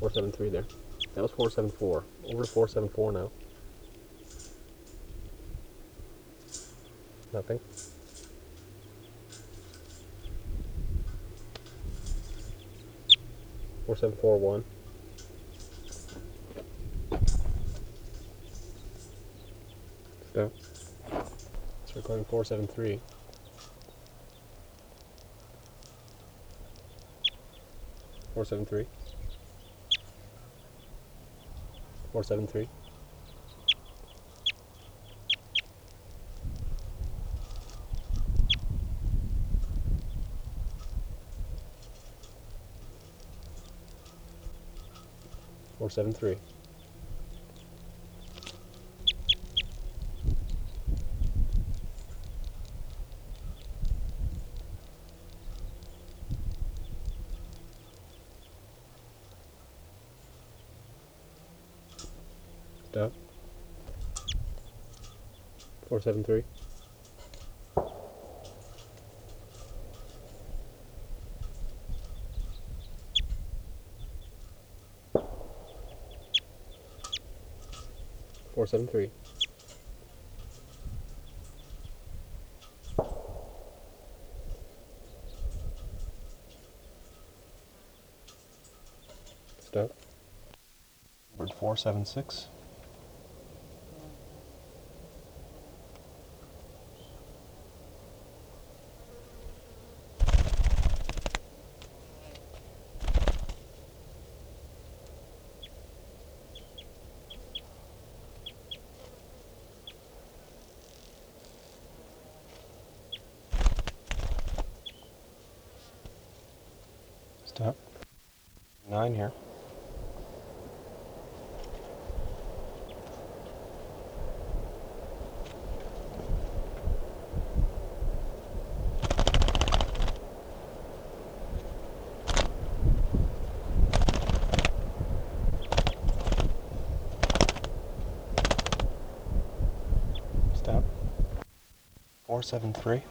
473 there. That was 474. Over to 474 now. Nothing. Four seven four one. Stop. It's recording 473. 473. 473. 473. Stop. 473. 473. Stop. Word 476. Stop. 9 here. Stop. 473.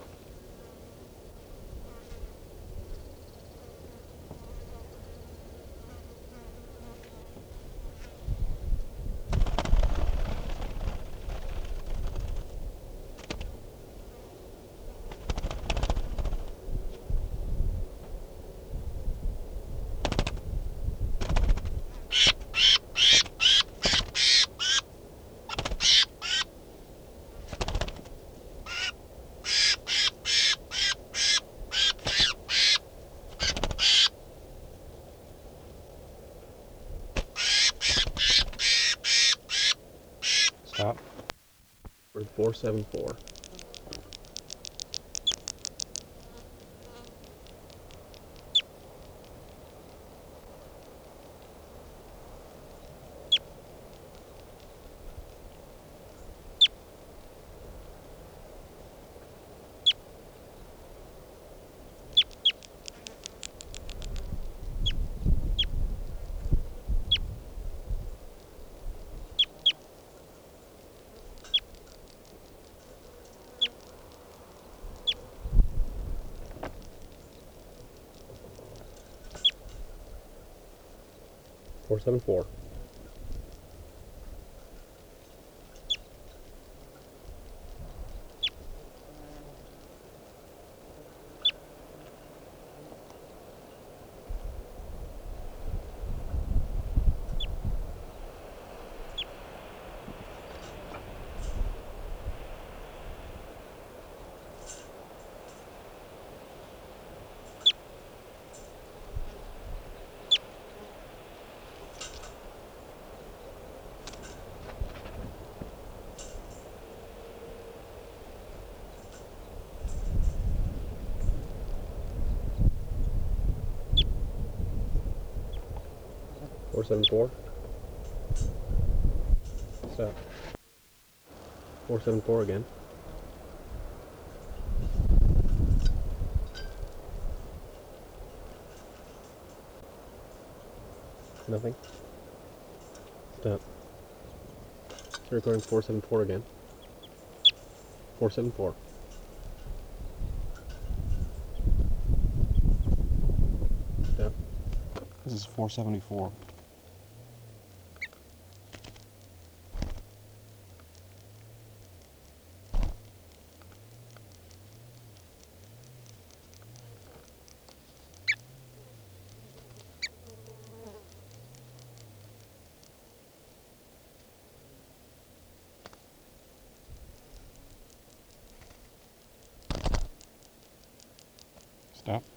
Stop. Word 474. Four seven four. Four seven four. Stop. 474 again. Nothing. Stop. Recording 474 again. 474. Stop. This is 474. Stop.